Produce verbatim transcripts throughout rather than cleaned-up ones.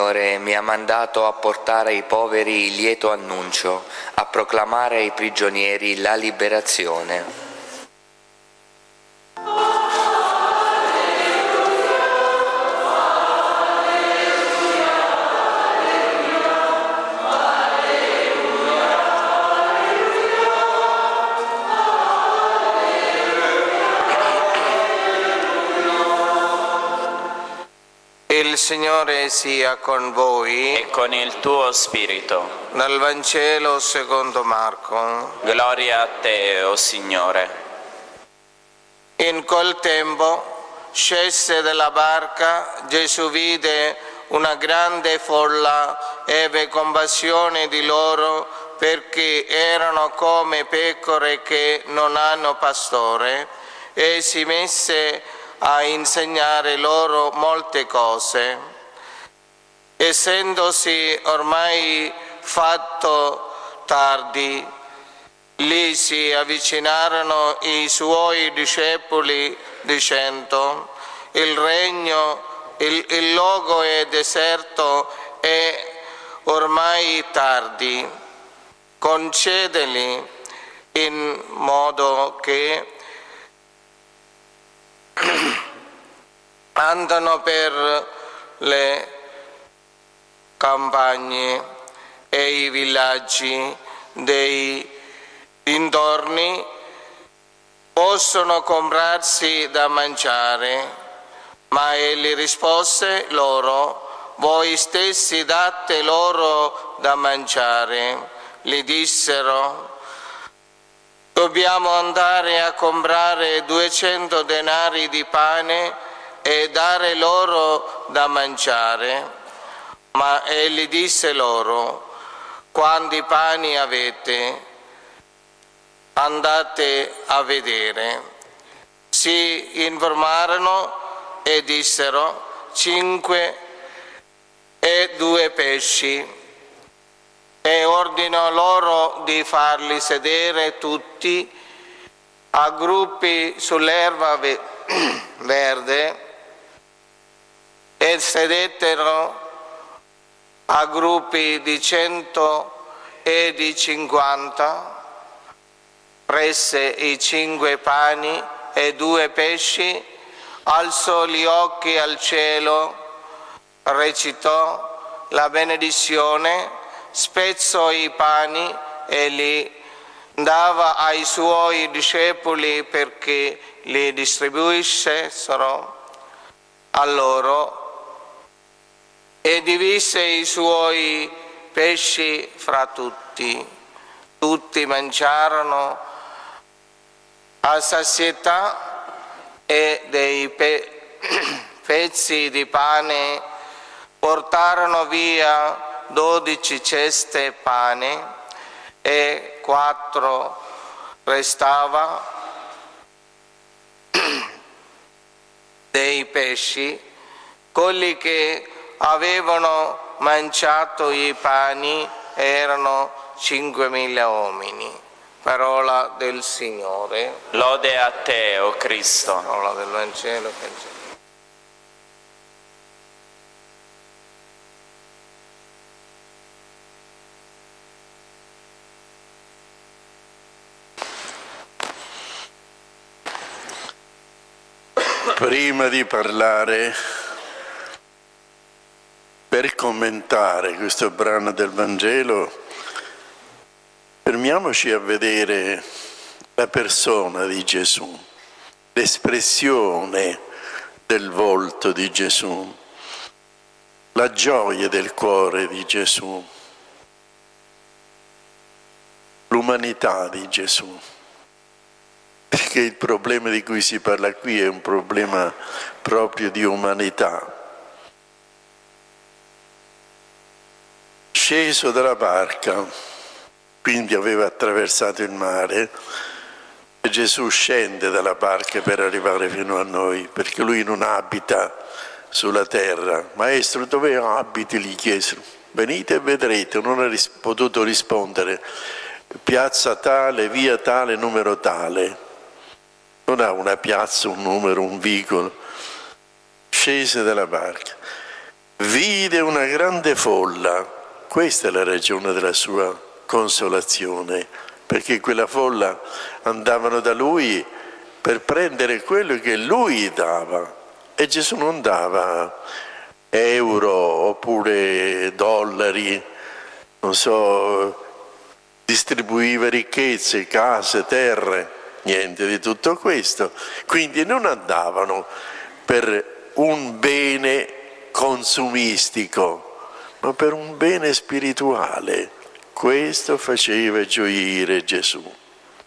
Signore mi ha mandato a portare ai poveri il lieto annuncio, a proclamare ai prigionieri la liberazione. Il Signore sia con voi e con il tuo spirito. Dal Vangelo secondo Marco. Gloria a te, o Signore. In quel tempo scese dalla barca, Gesù vide una grande folla, ebbe compassione di loro perché erano come pecore che non hanno pastore, e si mise a insegnare loro molte cose. Essendosi ormai fatto tardi, lì si avvicinarono i suoi discepoli dicendo: il regno, il, il luogo è deserto e ormai tardi, concedeli in modo che andano per le campagne e i villaggi dei dintorni, possono comprarsi da mangiare. Ma egli rispose loro: voi stessi date loro da mangiare. Gli dissero: dobbiamo andare a comprare duecento denari di pane e dare loro da mangiare. Ma egli disse loro: quanti pani avete? Andate a vedere. Si informarono e dissero: cinque e due pesci. E ordinò loro di farli sedere tutti a gruppi sull'erba verde, e sedettero a gruppi di cento e di cinquanta. Prese i cinque pani e due pesci, alzò gli occhi al cielo, recitò la benedizione, spezzò i pani e li dava ai suoi discepoli perché li distribuissero a loro, e divise i suoi pesci fra tutti. Tutti mangiarono a sazietà, e dei pe- pezzi di pane portarono via dodici ceste pane, e quattro restava dei pesci. Quelli che avevano mangiato i pani erano cinquemila uomini. Parola del Signore. Lode a te, o Cristo. Parola del Vangelo. Prima di parlare, per commentare questo brano del Vangelo, fermiamoci a vedere la persona di Gesù, l'espressione del volto di Gesù, la gioia del cuore di Gesù, l'umanità di Gesù. Perché il problema di cui si parla qui è un problema proprio di umanità. Sceso dalla barca, quindi aveva attraversato il mare, e Gesù scende dalla barca per arrivare fino a noi, perché lui non abita sulla terra. Maestro, dove abiti? Gli chiesero. Venite e vedrete. Non ha ris- potuto rispondere: piazza tale, via tale, numero tale. Non ha una piazza, un numero, un vicolo. Scese dalla barca. vide una grande folla. Questa è la ragione della sua consolazione, perché quella folla andavano da lui per prendere quello che lui dava, e Gesù non dava euro oppure dollari, non so, distribuiva ricchezze, case, terre, niente di tutto questo. Quindi non andavano per un bene consumistico, ma per un bene spirituale. Questo faceva gioire Gesù.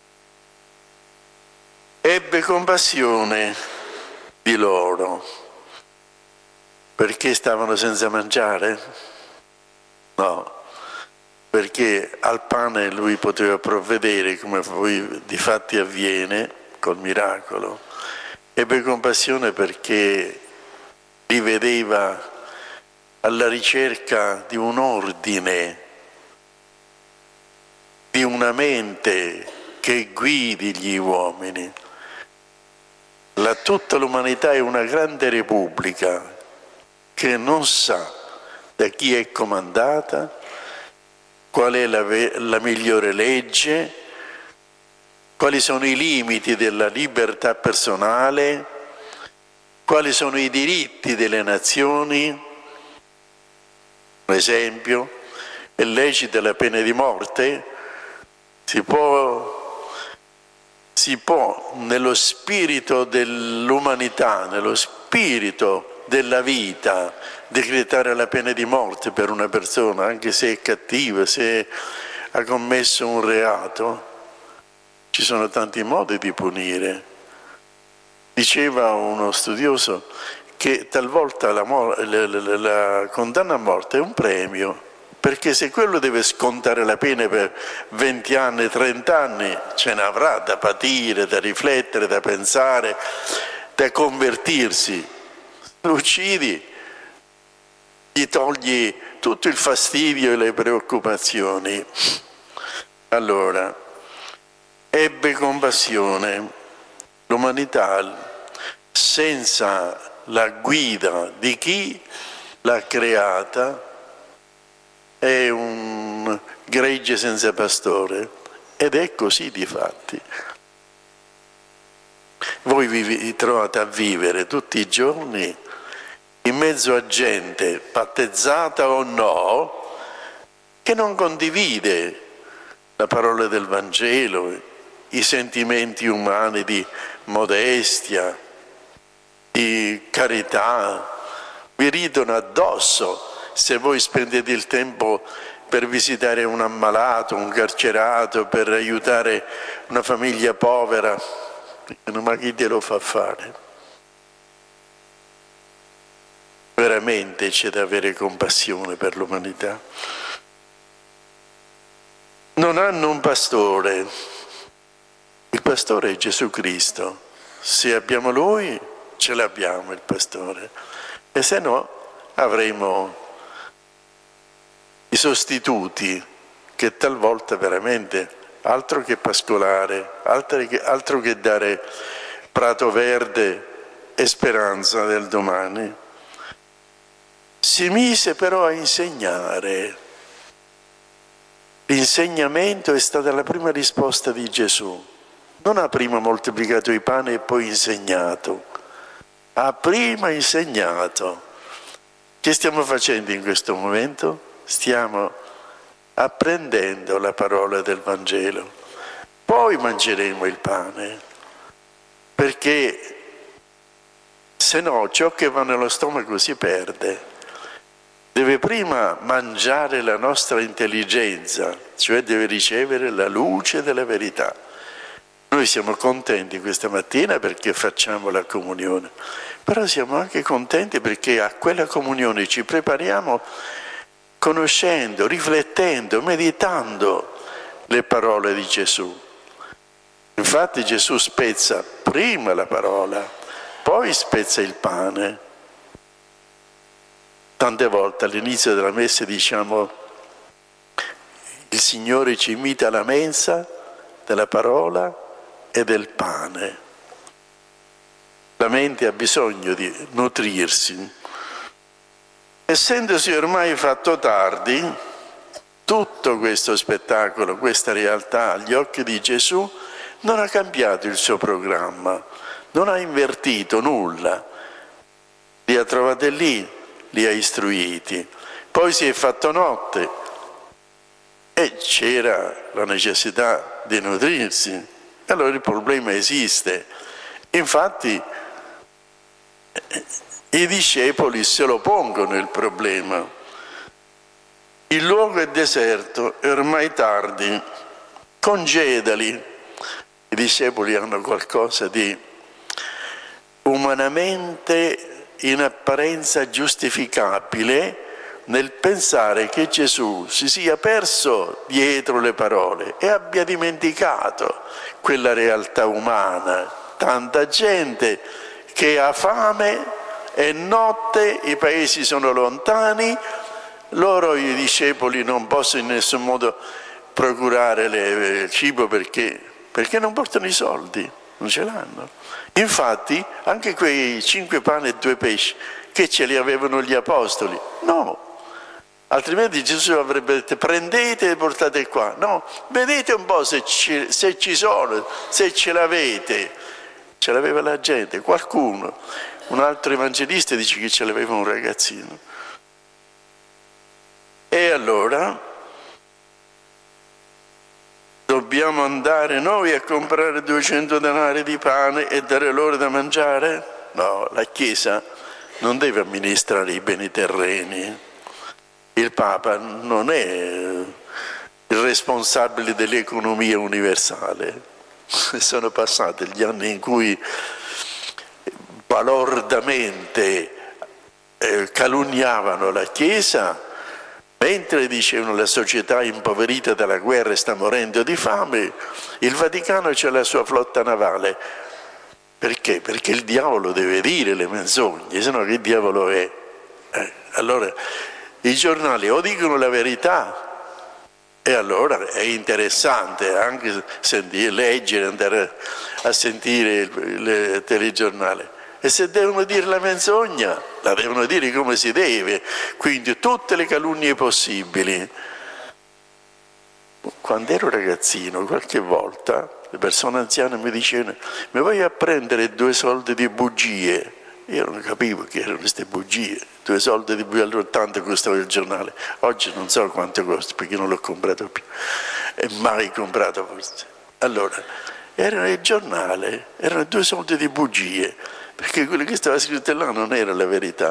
Ebbe compassione di loro, perché stavano senza mangiare? No, perché al pane lui poteva provvedere, come poi di fatti avviene col miracolo. Ebbe compassione perché li vedeva alla ricerca di un ordine, di una mente che guidi gli uomini. La, tutta l'umanità è una grande repubblica che non sa da chi è comandata, qual è la, la migliore legge, quali sono i limiti della libertà personale, quali sono i diritti delle nazioni. Un esempio, è lecita la pena di morte? Si può... Si può, nello spirito dell'umanità, nello spirito della vita, decretare la pena di morte per una persona, anche se è cattiva, se ha commesso un reato? Ci sono tanti modi di punire. Diceva uno studioso che talvolta la, la, la, la condanna a morte è un premio, perché se quello deve scontare la pena per venti anni, trenta anni, ce ne avrà da patire, da riflettere, da pensare, da convertirsi. Lo uccidi, gli togli tutto il fastidio e le preoccupazioni. Allora, ebbe compassione. L'umanità, senza la guida di chi l'ha creata, è un gregge senza pastore, ed è così di fatti. Voi vi trovate a vivere tutti i giorni in mezzo a gente, battezzata o no, che non condivide la parola del Vangelo, i sentimenti umani di modestia, di carità. Vi ridono addosso se voi spendete il tempo per visitare un ammalato, un carcerato, per aiutare una famiglia povera. Ma chi te lo fa fare? Veramente c'è da avere compassione per l'umanità. Non hanno un pastore. Il pastore è Gesù Cristo. Se abbiamo Lui, ce l'abbiamo il pastore. E se no, avremo i sostituti, che talvolta veramente altro che pascolare, altro che, altro che dare prato verde e speranza del domani. Si mise però a insegnare. L'insegnamento è stata la prima risposta di Gesù. Non ha prima moltiplicato i pani e poi insegnato, ha prima insegnato. Che stiamo facendo in questo momento? Stiamo apprendendo la parola del Vangelo, poi mangeremo il pane, perché se no ciò che va nello stomaco si perde. Deve prima mangiare la nostra intelligenza, cioè deve ricevere la luce della verità. Noi siamo contenti questa mattina perché facciamo la comunione, però siamo anche contenti perché a quella comunione ci prepariamo conoscendo, riflettendo, meditando le parole di Gesù. Infatti Gesù spezza prima la parola, poi spezza il pane. Tante volte all'inizio della messa diciamo: il Signore ci invita alla mensa della parola e del pane. La mente ha bisogno di nutrirsi. Essendosi ormai fatto tardi, tutto questo spettacolo, questa realtà agli occhi di Gesù non ha cambiato il suo programma, non ha invertito nulla. Li ha trovati lì, li ha istruiti. Poi si è fatto notte e c'era la necessità di nutrirsi. Allora il problema esiste. Infatti i discepoli se lo pongono il problema. Il luogo è deserto, è ormai tardi, congedali. I discepoli hanno qualcosa di umanamente in apparenza giustificabile nel pensare che Gesù si sia perso dietro le parole e abbia dimenticato quella realtà umana. Tanta gente che ha fame, è notte, i paesi sono lontani, loro, i discepoli, non possono in nessun modo procurare le, il cibo perché, perché non portano i soldi, non ce l'hanno. Infatti anche quei cinque pani e due pesci che ce li avevano gli apostoli, no, altrimenti Gesù avrebbe detto prendete e portate qua. No, vedete un po' se ci, se ci sono, se ce l'avete. Ce l'aveva la gente, qualcuno. Un altro evangelista dice che ce l'aveva un ragazzino. E allora dobbiamo andare noi a comprare duecento denari di pane e dare loro da mangiare? No, la Chiesa non deve amministrare i beni terreni. Il Papa non è il responsabile dell'economia universale. Sono passati gli anni in cui balordamente eh, calunniavano la Chiesa, mentre dicevano la società impoverita dalla guerra sta morendo di fame, il Vaticano c'ha la sua flotta navale. Perché? Perché il diavolo deve dire le menzogne, se no che diavolo è? Eh, allora i giornali o dicono la verità, e allora è interessante anche sentire, leggere, andare a sentire il, il telegiornale. E se devono dire la menzogna, la devono dire come si deve, quindi tutte le calunnie possibili. Quando ero ragazzino, qualche volta, le persone anziane mi dicevano mi vai a prendere due soldi di bugie. Io non capivo che erano queste bugie, due soldi di bugie, allora tanto costava il giornale, oggi non so quanto costa perché non l'ho comprato più, e mai comprato forse. Allora, era il giornale, erano due soldi di bugie, perché quello che stava scritto là non era la verità.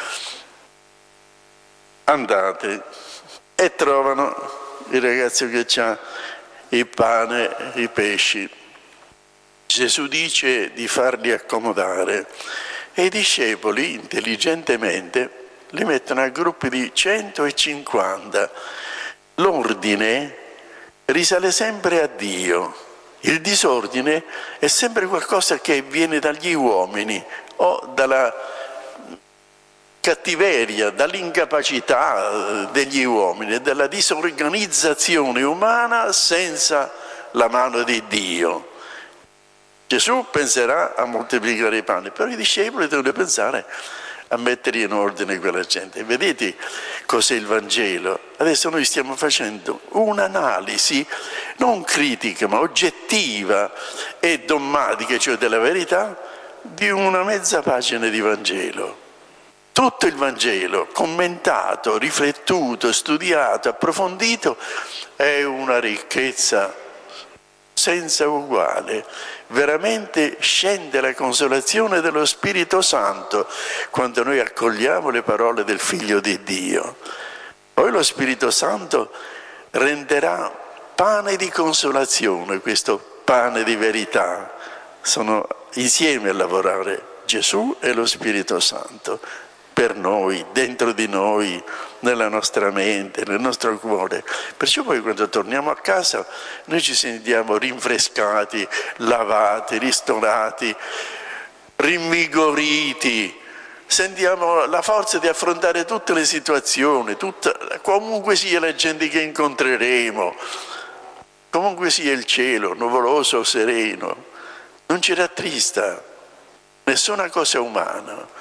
Andate e trovano il ragazzo che ha il pane, i pesci. Gesù dice di farli accomodare. E i discepoli, intelligentemente, li mettono a gruppi di centocinquanta. L'ordine risale sempre a Dio. Il disordine è sempre qualcosa che viene dagli uomini o dalla cattiveria, dall'incapacità degli uomini, dalla disorganizzazione umana senza la mano di Dio. Gesù penserà a moltiplicare i pani, però i discepoli devono pensare a mettere in ordine quella gente. Vedete cos'è il Vangelo? Adesso noi stiamo facendo un'analisi non critica ma oggettiva e dogmatica, cioè della verità, di una mezza pagina di Vangelo. Tutto il Vangelo, commentato, riflettuto, studiato, approfondito, è una ricchezza senza uguale. Veramente scende la consolazione dello Spirito Santo quando noi accogliamo le parole del Figlio di Dio. Poi lo Spirito Santo renderà pane di consolazione, questo pane di verità. Sono insieme a lavorare Gesù e lo Spirito Santo per noi, dentro di noi, nella nostra mente, nel nostro cuore. Perciò poi quando torniamo a casa noi ci sentiamo rinfrescati, lavati, ristorati, rinvigoriti, sentiamo la forza di affrontare tutte le situazioni, tutta, comunque sia la gente che incontreremo, comunque sia il cielo, nuvoloso o sereno, non ci rattrista nessuna cosa umana.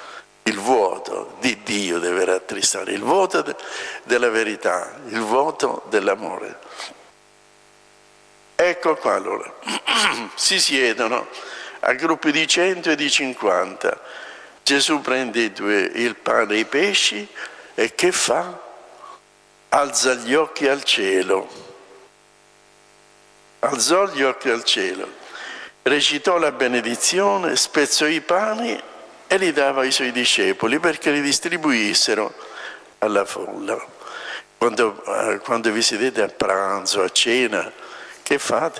Il vuoto di Dio deve rattristare, il vuoto de- della verità, il vuoto dell'amore. Ecco qua allora, si siedono a gruppi di cento e di cinquanta. Gesù prende i due, il pane e i pesci e che fa? Alza gli occhi al cielo. Alzò gli occhi al cielo, recitò la benedizione, spezzò i pani e li dava ai suoi discepoli perché li distribuissero alla folla. Quando, eh, quando vi sedete a pranzo, a cena, che fate?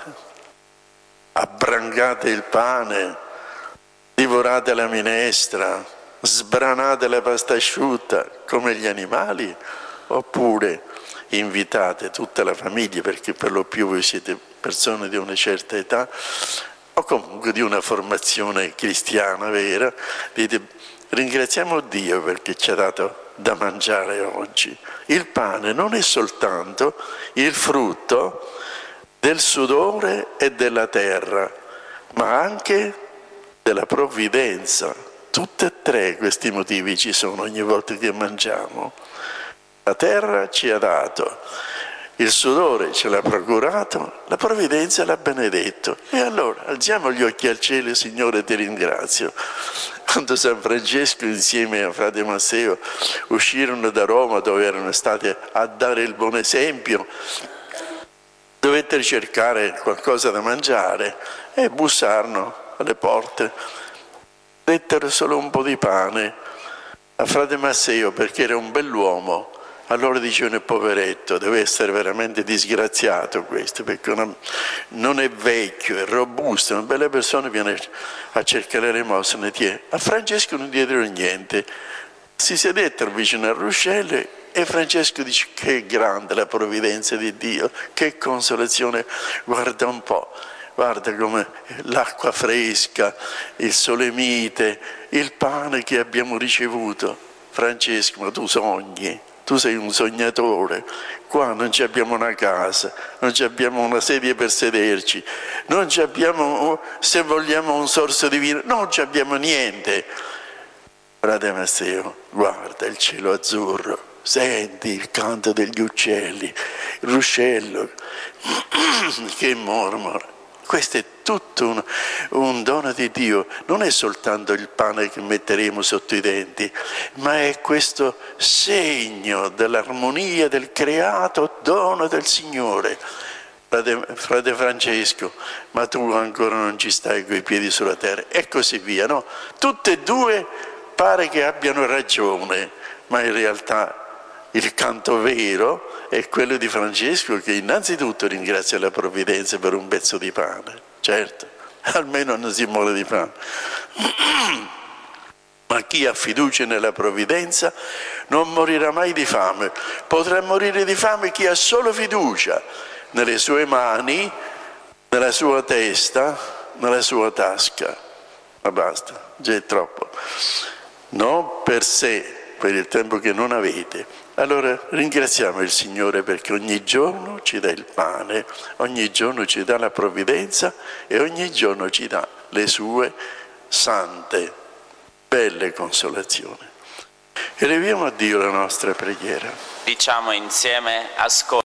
Abbrangate il pane, divorate la minestra, sbranate la pasta asciutta come gli animali, oppure invitate tutta la famiglia, perché per lo più voi siete persone di una certa età o comunque di una formazione cristiana vera, dite ringraziamo Dio perché ci ha dato da mangiare oggi. Il pane non è soltanto il frutto del sudore e della terra, ma anche della provvidenza. Tutti e tre questi motivi ci sono ogni volta che mangiamo. La terra ci ha dato, il sudore ce l'ha procurato, la provvidenza l'ha benedetto. E allora alziamo gli occhi al cielo, Signore, ti ringrazio. Quando San Francesco insieme a frate Masseo uscirono da Roma, dove erano stati a dare il buon esempio, dovettero cercare qualcosa da mangiare e bussarono alle porte. Dettero solo un po' di pane a frate Masseo perché era un bell'uomo. Allora dicevano, poveretto, deve essere veramente disgraziato questo, perché una, non è vecchio, è robusto, una bella persona viene a cercare l'elemosina. A Francesco non diedero niente, si sedettero vicino al ruscello e Francesco dice, che grande la provvidenza di Dio, che consolazione, guarda un po', guarda come l'acqua fresca, il sole mite, il pane che abbiamo ricevuto. Francesco, ma tu sogni. Tu sei un sognatore, qua non ci abbiamo una casa, non ci abbiamo una sedia per sederci, non ci abbiamo, se vogliamo, un sorso di vino, non ci abbiamo niente. Frate Masseo, guarda il cielo azzurro, senti il canto degli uccelli, il ruscello che mormora. Questo è tutto un, un dono di Dio, non è soltanto il pane che metteremo sotto i denti, ma è questo segno dell'armonia del creato dono del Signore. Frate, frate Francesco, ma tu ancora non ci stai coi piedi sulla terra, e così via, no? Tutte e due pare che abbiano ragione, ma in realtà il canto vero è quello di Francesco, che innanzitutto ringrazia la provvidenza per un pezzo di pane, certo, almeno non si muore di fame. Ma chi ha fiducia nella provvidenza non morirà mai di fame. Potrà morire di fame chi ha solo fiducia nelle sue mani, nella sua testa, nella sua tasca. Ma basta, già è troppo. Non per sé, per il tempo che non avete. Allora ringraziamo il Signore perché ogni giorno ci dà il pane, ogni giorno ci dà la provvidenza e ogni giorno ci dà le sue sante, belle consolazioni. Eleviamo a Dio la nostra preghiera. Diciamo insieme, ascolta.